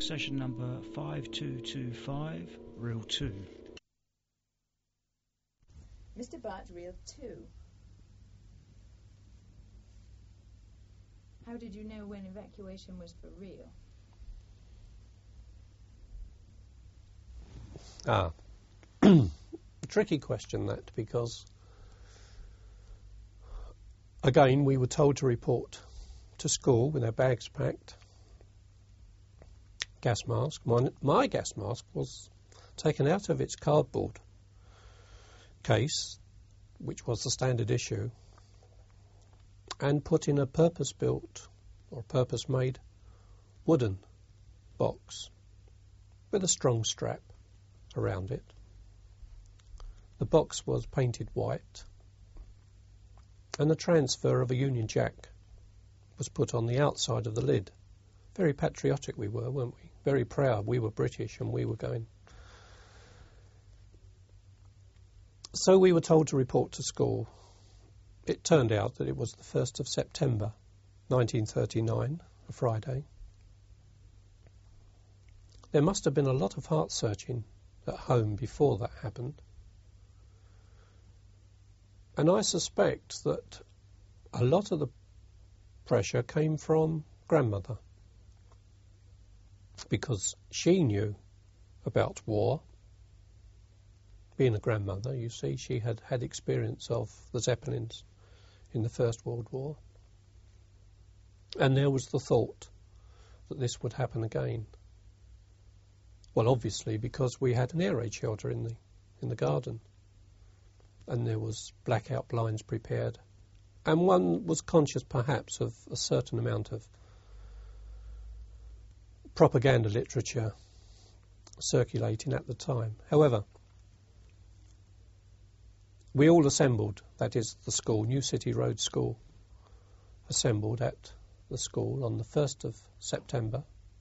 session number 5225, reel 2. Mr. Bart, reel 2. How did you know when evacuation was for real? A tricky question, that, because again we were told to report to school with our bags packed, gas mask. My gas mask was taken out of its cardboard case, which was the standard issue, and put in a purpose-built or purpose-made wooden box with a strong strap around it. The box was painted white, and the transfer of a Union Jack was put on the outside of the lid. Very patriotic we were, weren't we? Very proud. We were British and we were going. So we were told to report to school. It turned out that it was the 1st of September 1939, a Friday. There must have been a lot of heart searching at home before that happened. And I suspect that a lot of the pressure came from grandmother, because she knew about war. Being a grandmother, you see, she had had experience of the Zeppelins in the First World War. And there was the thought that this would happen again. Well, obviously, because we had an air raid shelter in the garden, and there was blackout blinds prepared, and one was conscious perhaps of a certain amount of propaganda literature circulating at the time. However, we all assembled, that is the school, New City Road School, assembled at the school on the 1st of September.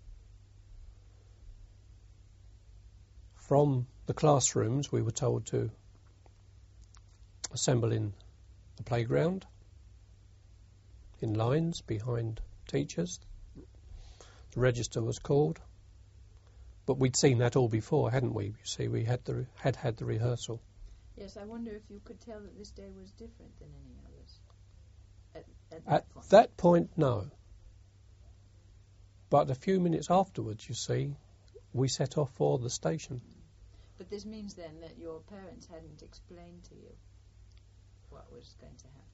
From the classrooms we were told to assemble in the playground, in lines behind teachers. The register was called, but we'd seen that all before, hadn't we? You see, we had had the rehearsal. Yes, I wonder if you could tell that this day was different than any others. At that point, no. But a few minutes afterwards, you see, we set off for the station. But this means then that your parents hadn't explained to you what was going to happen.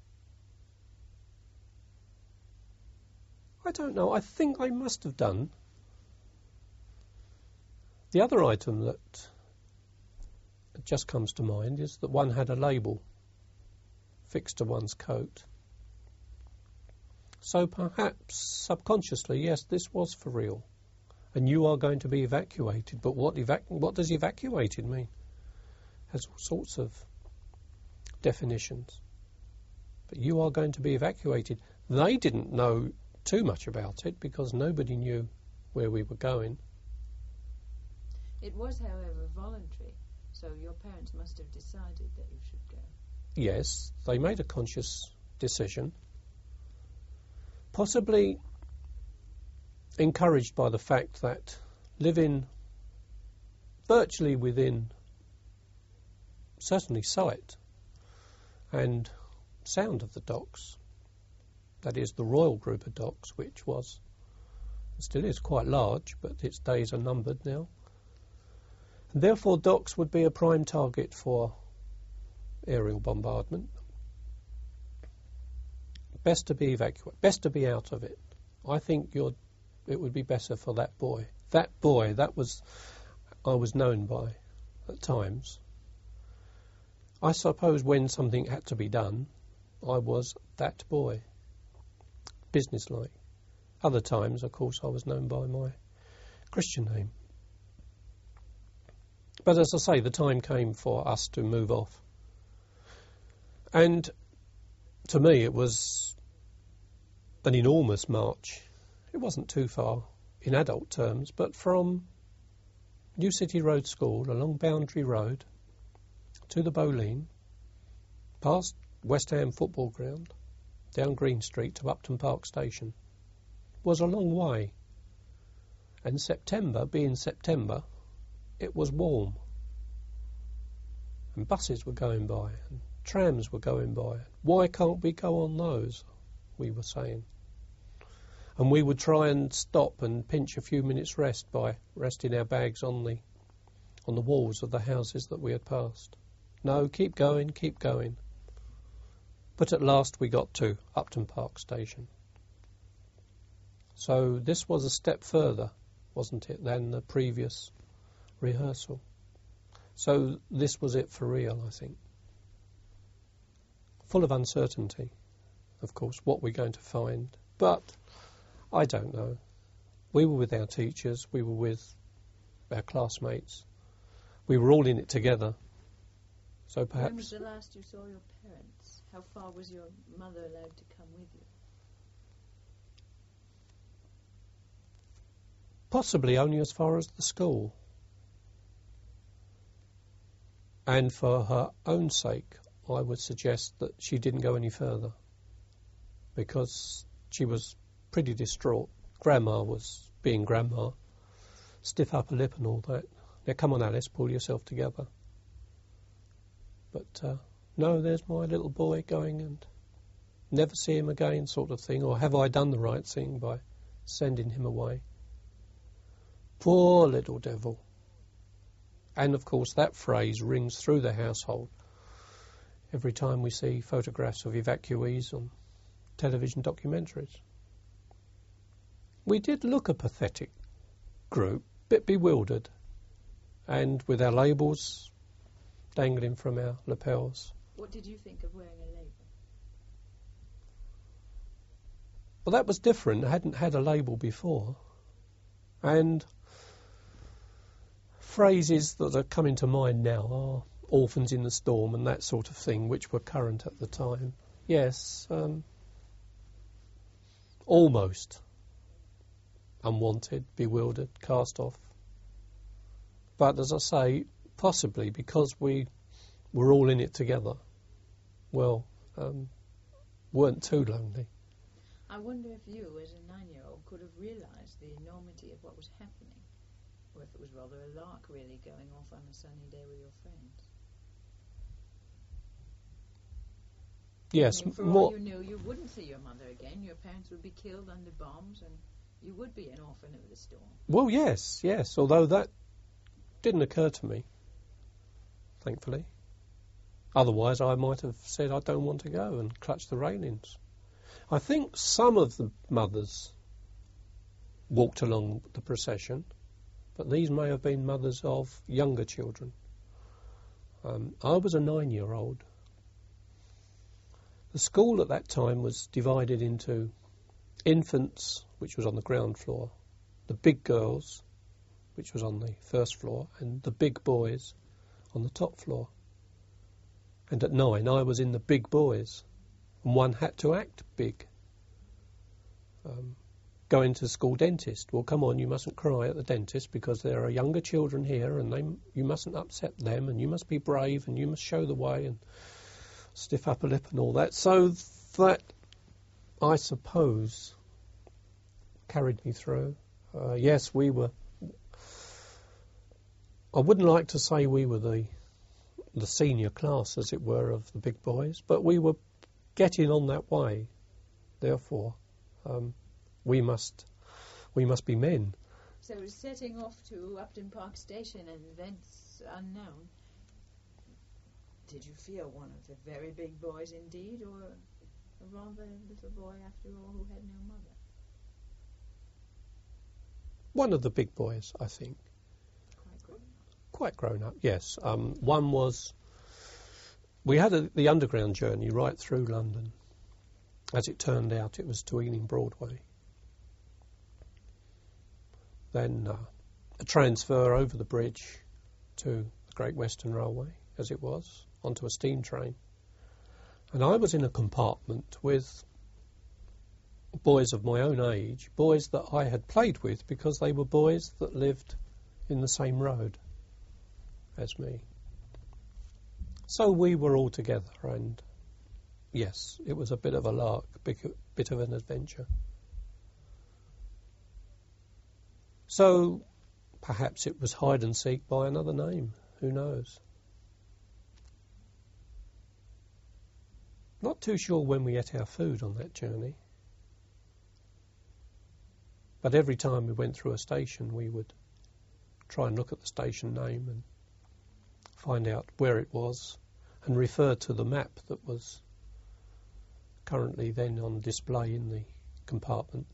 I don't know. I think I must have done. The other item that just comes to mind is that one had a label fixed to one's coat. So perhaps subconsciously, yes, this was for real. And you are going to be evacuated. But what does evacuated mean? Has all sorts of definitions. But you are going to be evacuated. They didn't know too much about it because nobody knew where we were going. It was, however, voluntary, so your parents must have decided that you should go. Yes, they made a conscious decision, possibly encouraged by the fact that living virtually within certainly sight and sound of the docks, that is the Royal Group of Docks, which was, still is quite large, but its days are numbered now. And therefore docks would be a prime target for aerial bombardment. Best to be evacuated, best to be out of it. I think it would be better for that boy. That boy, I was known by at times. I suppose when something had to be done, I was that boy. Businesslike. Other times, of course, I was known by my Christian name. But as I say, the time came for us to move off. And to me, it was an enormous march. It wasn't too far in adult terms, but from New City Road School along Boundary Road to the Boleyn, past West Ham Football Ground, down Green Street to Upton Park Station, was a long way. And September, being September, it was warm. And buses were going by, and trams were going by. Why can't we go on those? We were saying. And we would try and stop and pinch a few minutes rest by resting our bags on the walls of the houses that we had passed. No, keep going, keep going. But at last we got to Upton Park Station. So this was a step further, wasn't it, than the previous rehearsal. So this was it for real, I think. Full of uncertainty, of course, what we're going to find. But I don't know. We were with our teachers, we were with our classmates. We were all in it together. So perhaps... When was the last you saw your parents? How far was your mother allowed to come with you? Possibly only as far as the school. And for her own sake, I would suggest that she didn't go any further, because she was pretty distraught. Grandma was being Grandma, stiff upper lip and all that. Now come on, Alice, pull yourself together. But no, there's my little boy going, and never see him again sort of thing, or have I done the right thing by sending him away? Poor little devil. And of course that phrase rings through the household every time we see photographs of evacuees on television documentaries. We did look a pathetic group, bit bewildered, and with our labels dangling from our lapels. What did you think of wearing a label? Well, that was different. I hadn't had a label before. And phrases that are coming to mind now are orphans in the storm and that sort of thing, which were current at the time. Yes, almost unwanted, bewildered, cast off. But as I say, possibly because we were all in it together, well, weren't too lonely. I wonder if you, as a 9-year-old, could have realised the enormity of what was happening, or if it was rather a lark, really, going off on a sunny day with your friends. Yes, I mean, for more. all you knew, you wouldn't see your mother again. Your parents would be killed under bombs, and you would be an orphan of the storm. Well, yes. Although that didn't occur to me, thankfully. Otherwise, I might have said I don't want to go and clutched the railings. I think some of the mothers walked along the procession, but these may have been mothers of younger children. I was a 9-year-old. The school at that time was divided into infants, which was on the ground floor, the big girls, which was on the first floor, and the big boys on the top floor. And at 9, I was in the big boys, and one had to act big. Going to the school dentist. Well, come on, you mustn't cry at the dentist because there are younger children here, and you mustn't upset them, and you must be brave, and you must show the way, and stiff upper lip and all that. So that, I suppose, carried me through. Yes, we were... I wouldn't like to say we were the senior class, as it were, of the big boys, but we were getting on that way. Therefore, we must be men. So setting off to Upton Park Station and thence unknown, did you feel one of the very big boys indeed, or a rather little boy after all who had no mother? One of the big boys, I think. Quite grown up, yes. One was... We had the underground journey right through London. As it turned out, it was to Ealing Broadway. Then a transfer over the bridge to the Great Western Railway, as it was, onto a steam train. And I was in a compartment with boys of my own age, boys that I had played with because they were boys that lived in the same road as me. So we were all together, and yes, it was a bit of a lark, bit of an adventure. So perhaps it was hide and seek by another name. Who knows? Not too sure when we ate our food on that journey. But every time we went through a station, we would try and look at the station name and find out where it was and refer to the map that was currently then on display in the compartment.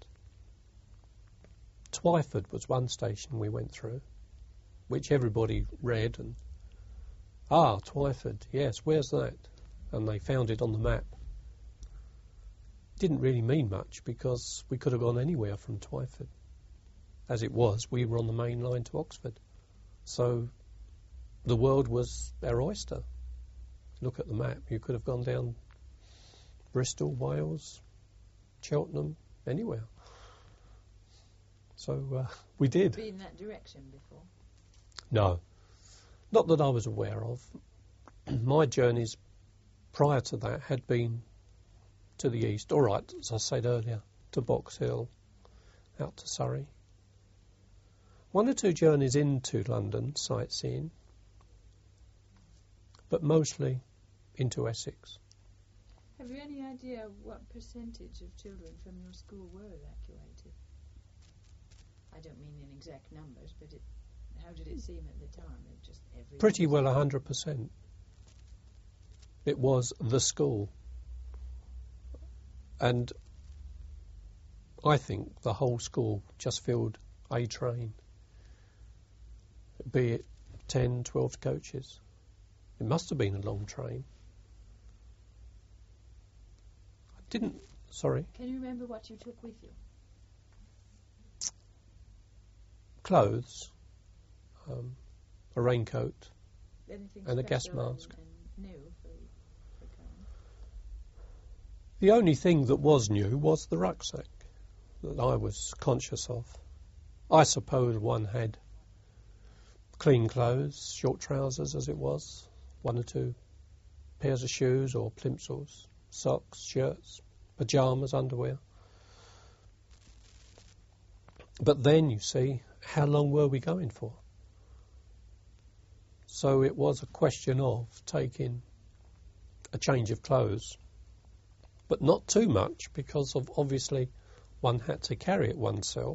Twyford was one station we went through, which everybody read and, Twyford, yes, where's that? And they found it on the map. Didn't really mean much because we could have gone anywhere from Twyford. As it was, we were on the main line to Oxford. So the world was our oyster. Look at the map. You could have gone down Bristol, Wales, Cheltenham, anywhere. So we did. Been that direction before? No. Not that I was aware of. My journeys prior to that had been to the east, all right, as I said earlier, to Box Hill, out to Surrey. One or two journeys into London, sightseeing, but mostly into Essex. Have you any idea what percentage of children from your school were evacuated? I don't mean in exact numbers, but how did it seem at the time? Pretty well 100%. It was the school. And I think the whole school just filled a train, be it 10, 12 coaches. It must have been a long train. Sorry. Can you remember what you took with you? Clothes, a raincoat, Anything and a gas special mask. And new for going? The only thing that was new was the rucksack that I was conscious of. I suppose one had clean clothes, short trousers as it was, one or two pairs of shoes or plimsolls, socks, shirts, pyjamas, underwear. But then, you see, how long were we going for? So it was a question of taking a change of clothes, but not too much because of obviously one had to carry it oneself.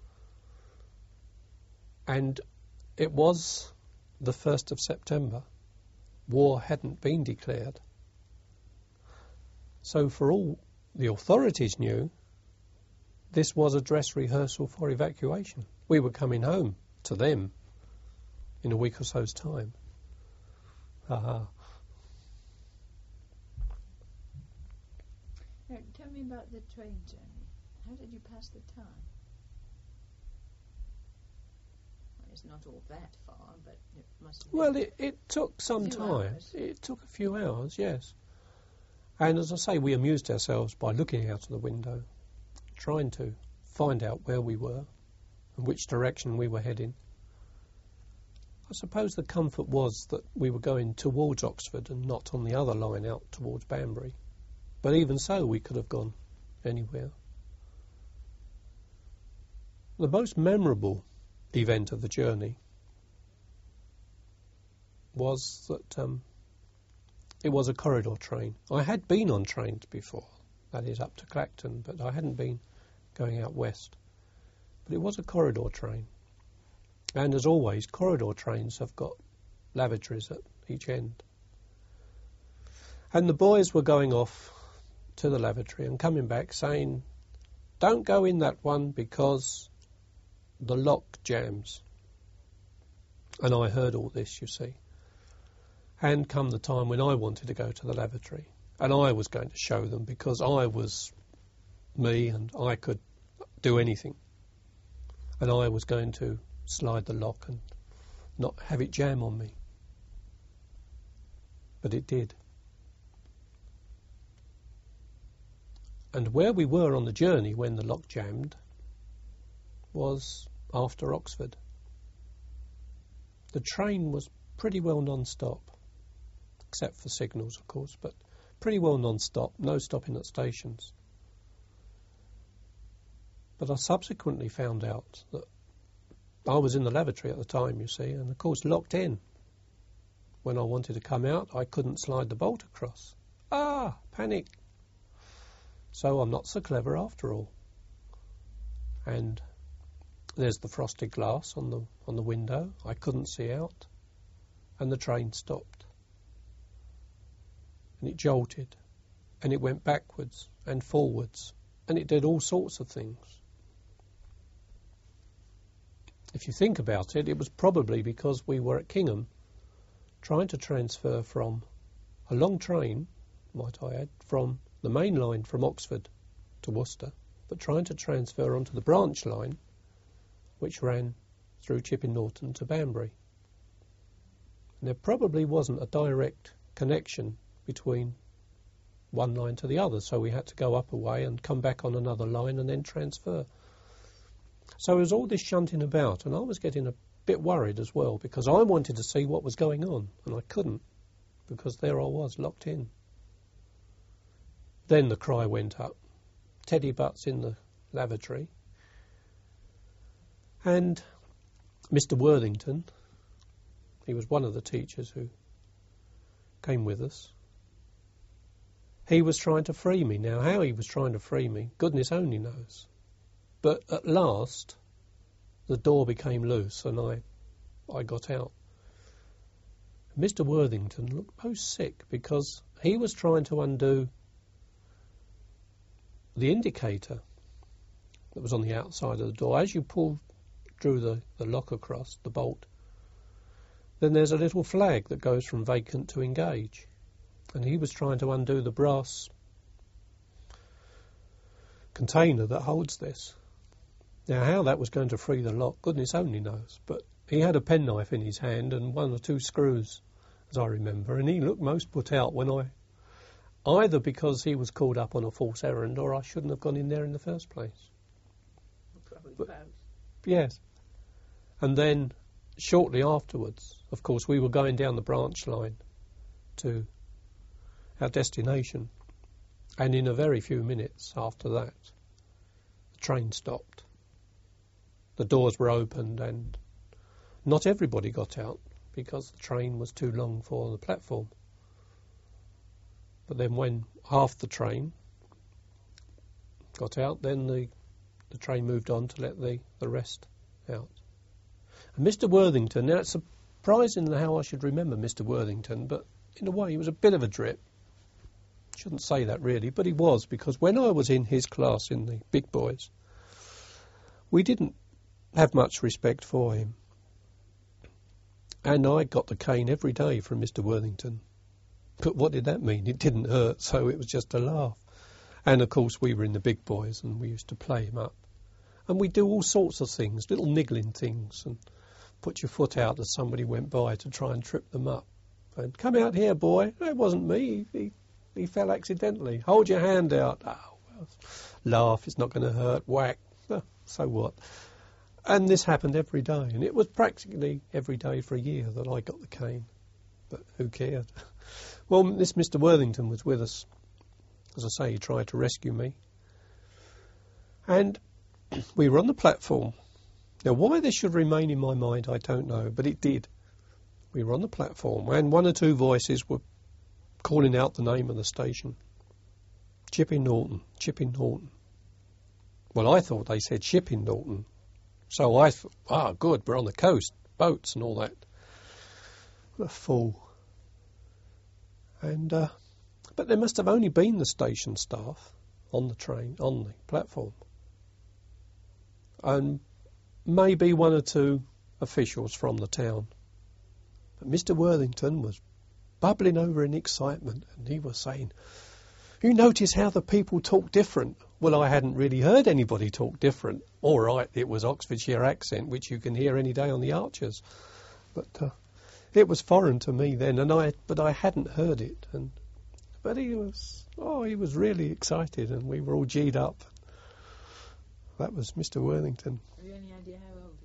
And it was the 1st of September. War hadn't been declared. So for all the authorities knew, this was a dress rehearsal for evacuation. We were coming home to them in a week or so's time. Now, tell me about the train journey. How did you pass the time? Well, it's not all that far, but it must have been. Well, it took some time. Hours. It took a few hours, yes. And as I say, we amused ourselves by looking out of the window, trying to find out where we were and which direction we were heading. I suppose the comfort was that we were going towards Oxford and not on the other line out towards Banbury. But even so, we could have gone anywhere. The most memorable event of the journey was that it was a corridor train. I had been on trains before, that is up to Clacton, but I hadn't been going out west. But it was a corridor train. And as always, corridor trains have got lavatories at each end. And the boys were going off to the lavatory and coming back saying, "Don't go in that one because the lock jams." And I heard all this, you see. And come the time when I wanted to go to the lavatory, and I was going to show them because I was me and I could do anything. And I was going to slide the lock and not have it jam on me. But it did. And where we were on the journey when the lock jammed was after Oxford. The train was pretty well non-stop, except for signals, of course, but pretty well non-stop, no stopping at stations. But I subsequently found out that I was in the lavatory at the time, you see, and of course locked in. When I wanted to come out, I couldn't slide the bolt across. Panic. So I'm not so clever after all. And there's the frosted glass on the window. I couldn't see out. And the train stopped. And it jolted. And it went backwards and forwards. And it did all sorts of things. If you think about it, it was probably because we were at Kingham trying to transfer from a long train, might I add, from the main line from Oxford to Worcester, but trying to transfer onto the branch line, which ran through Chipping Norton to Banbury. And there probably wasn't a direct connection between one line to the other, so we had to go up a way and come back on another line and then transfer. So it was all this shunting about, and I was getting a bit worried as well, because I wanted to see what was going on, and I couldn't, because there I was, locked in. Then the cry went up. Teddy Butt's in the lavatory, and Mr. Worthington, he was one of the teachers who came with us, he was trying to free me. Now, how he was trying to free me, goodness only knows. But at last, the door became loose and I got out. Mr. Worthington looked most sick because he was trying to undo the indicator that was on the outside of the door. As you drew the lock across, the bolt, then there's a little flag that goes from vacant to engage. And he was trying to undo the brass container that holds this. Now, how that was going to free the lock, goodness only knows. But he had a penknife in his hand and one or two screws, as I remember, and he looked most put out when either because he was called up on a false errand or I shouldn't have gone in there in the first place. Probably But, both. yes. And then, shortly afterwards, of course, we were going down the branch line to our destination, and in a very few minutes after that, the train stopped. The doors were opened and not everybody got out because the train was too long for the platform. But then when half the train got out, then the train moved on to let the rest out. And Mr. Worthington, now it's surprising how I should remember Mr. Worthington, but in a way he was a bit of a drip. Shouldn't say that really, but he was, because when I was in his class in the big boys, we didn't have much respect for him. And I got the cane every day from Mr. Worthington. But what did that mean? It didn't hurt, so it was just a laugh. And of course we were in the big boys and we used to play him up. And we'd do all sorts of things, little niggling things, and put your foot out as somebody went by to try and trip them up. And come out here, boy. It wasn't me. He fell accidentally. Hold your hand out. Oh, well, laugh, it's not going to hurt. Whack. So what? And this happened every day. And it was practically every day for a year that I got the cane. But who cared? Well, this Mr. Worthington was with us. As I say, he tried to rescue me. And we were on the platform. Now, why this should remain in my mind, I don't know, but it did. We were on the platform, and one or two voices were calling out the name of the station. Chipping Norton, Chipping Norton. Well, I thought they said Shipping Norton. So I thought, good, we're on the coast, boats and all that. What a fool. And, but there must have only been the station staff on the train, on the platform. And maybe one or two officials from the town. But Mr. Worthington was bubbling over in excitement, and he was saying, you notice how the people talk different? Well, I hadn't really heard anybody talk different. All right, it was Oxfordshire accent, which you can hear any day on the Archers. But it was foreign to me then, but I hadn't heard it. But he was really excited, and we were all G'd up. That was Mr. Worthington. Have you any idea how old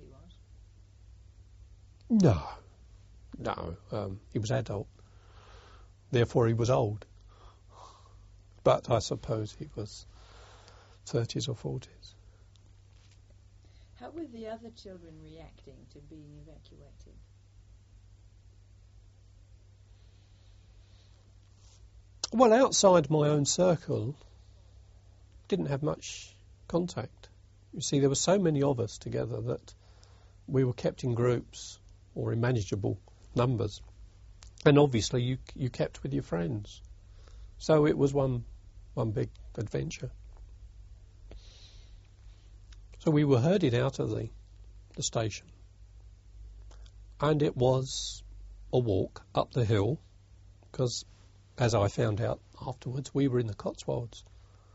he was? No, he was adult. Therefore, he was old. But I suppose he was 30s or 40s. How were the other children reacting to being evacuated? Well, outside my own circle, didn't have much contact. You see, there were so many of us together that we were kept in groups or in manageable numbers. And obviously you kept with your friends. So it was one big adventure. So we were herded out of the station. And it was a walk up the hill, because, as I found out afterwards, we were in the Cotswolds.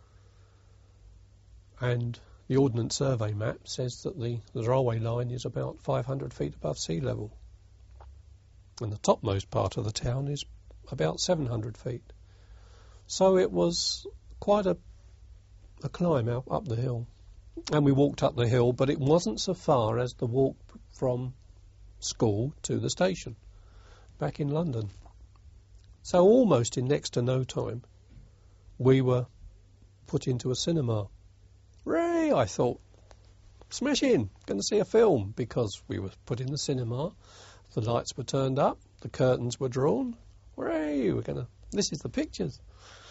And the Ordnance Survey map says that the railway line is about 500 feet above sea level. And the topmost part of the town is about 700 feet. So it was quite a climb up the hill. And we walked up the hill, but it wasn't so far as the walk from school to the station back in London. So almost in next to no time, we were put into a cinema. Hooray, I thought. Smash in, going to see a film, because we were put in the cinema. The lights were turned up, the curtains were drawn. Hooray, this is the pictures.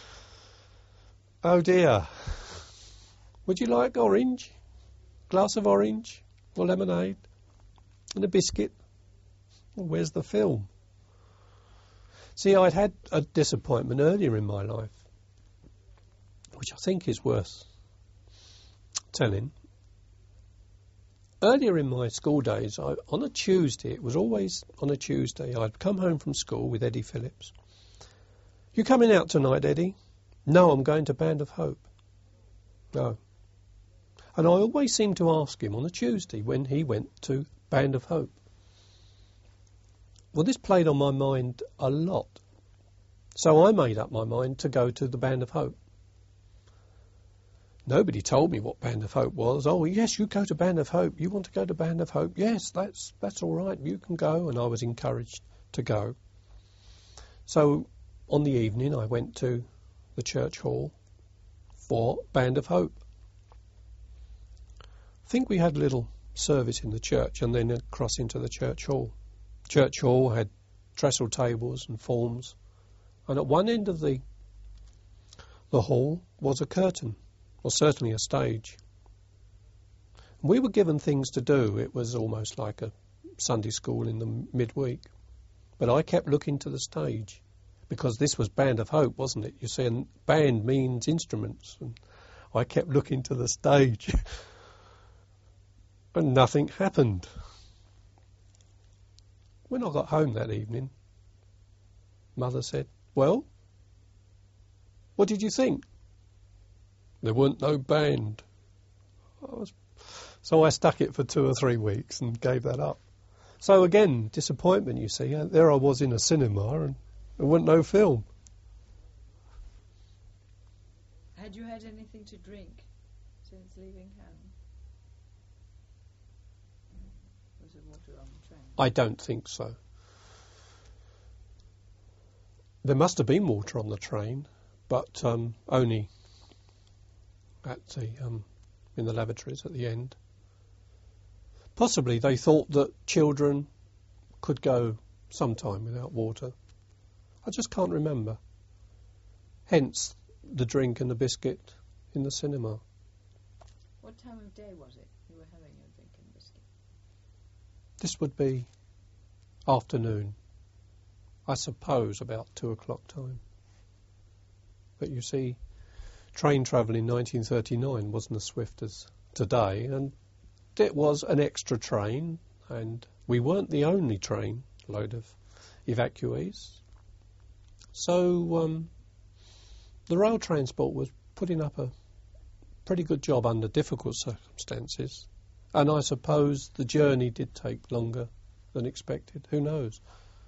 Oh dear. Would you like orange? Glass of orange? Or lemonade? And a biscuit? Well, where's the film? See, I'd had a disappointment earlier in my life, which I think is worth telling. Earlier in my school days, on a Tuesday, it was always on a Tuesday, I'd come home from school with Eddie Phillips. You coming out tonight, Eddie? No, I'm going to Band of Hope. No. And I always seemed to ask him on a Tuesday when he went to Band of Hope. Well, this played on my mind a lot. So I made up my mind to go to the Band of Hope. Nobody told me what Band of Hope was. Oh, yes, you go to Band of Hope. You want to go to Band of Hope? Yes, that's all right. You can go. And I was encouraged to go. So on the evening, I went to the church hall for Band of Hope. I think we had a little service in the church and then across into the church hall. Church hall had trestle tables and forms. And at one end of the hall was a curtain. Or certainly a stage. We were given things to do. It was almost like a Sunday school in the midweek. But I kept looking to the stage, because this was Band of Hope, wasn't it? You see, and band means instruments. And I kept looking to the stage. And nothing happened. When I got home that evening, Mother said, well, what did you think? There weren't no band. So I stuck it for 2 or 3 weeks and gave that up. So again, disappointment, you see. There I was in a cinema and there wasn't no film. Had you had anything to drink since leaving home? Was there water on the train? I don't think so. There must have been water on the train, but only at the in the lavatories at the end. Possibly they thought that children could go sometime without water. I just can't remember. Hence the drink and the biscuit in the cinema. What time of day was it you were having your drink and biscuit? This would be afternoon. I suppose about 2 o'clock time. But you see, train travel in 1939 wasn't as swift as today, and it was an extra train, and we weren't the only train load of evacuees. So the rail transport was putting up a pretty good job under difficult circumstances, and I suppose the journey did take longer than expected. Who knows?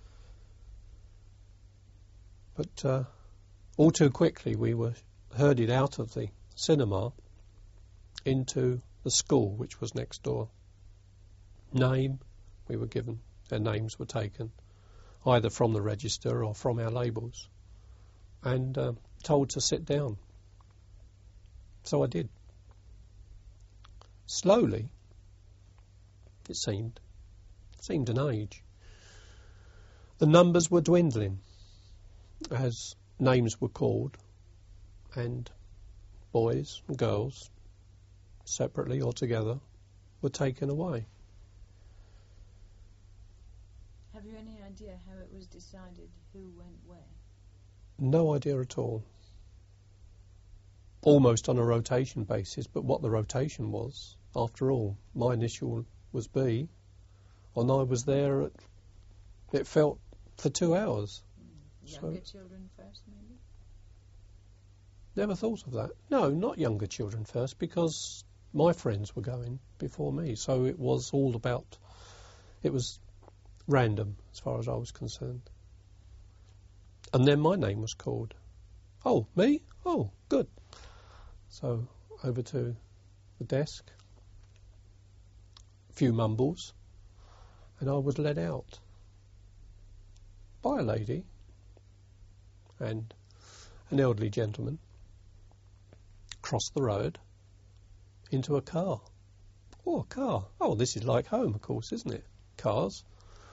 But all too quickly we were herded out of the cinema into the school, which was next door. Name we were given. Their names were taken, either from the register or from our labels, and told to sit down. So I did. Slowly, it seemed. It seemed an age. The numbers were dwindling as names were called, and boys and girls, separately or together, were taken away. Have you any idea how it was decided who went where? No idea at all. Almost on a rotation basis, but what the rotation was, after all, my initial was B, and I was there at, it felt, for 2 hours. Younger children first, maybe? Never thought of that. No, not younger children first, because my friends were going before me, so it was all about, it was random as far as I was concerned. And then my name was called. Oh, me? Oh, good. So over to the desk, a few mumbles, and I was led out by a lady and an elderly gentleman, across the road into a car. Oh, a car. Oh, this is like home, of course, isn't it? Cars.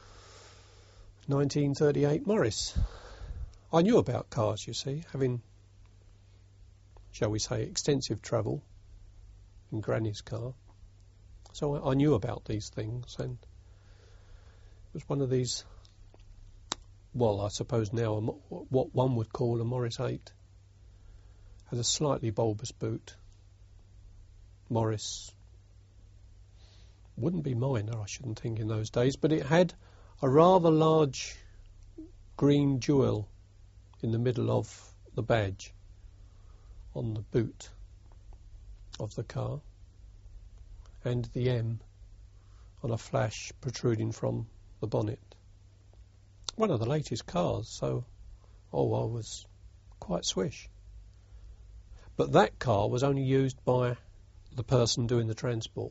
1938 Morris. I knew about cars, you see, having, shall we say, extensive travel in Granny's car. So I knew about these things, and it was one of these, well, I suppose now what one would call a Morris 8. Had a slightly bulbous boot. Morris wouldn't be minor, I shouldn't think, in those days, but it had a rather large green jewel in the middle of the badge on the boot of the car, and the M on a flash protruding from the bonnet. One of the latest cars, so, I was quite swish. But that car was only used by the person doing the transport.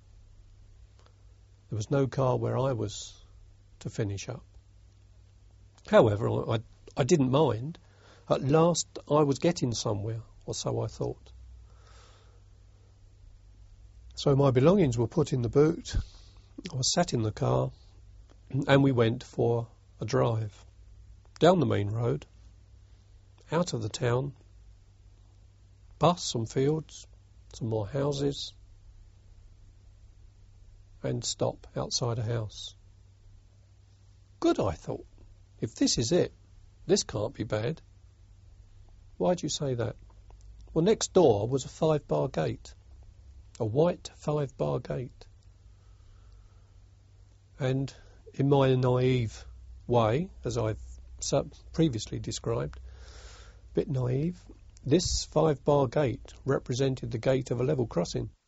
There was no car where I was to finish up. However, I didn't mind. At last I was getting somewhere, or so I thought. So my belongings were put in the boot. I was sat in the car, and we went for a drive down the main road, out of the town, past some fields, some more houses, and stop outside a house. Good, I thought. If this is it, this can't be bad. Why'd you say that? Well, next door was a 5-bar gate, a white 5-bar gate. And in my naive way, as I've previously described, a bit naive, this 5-bar gate represented the gate of a level crossing.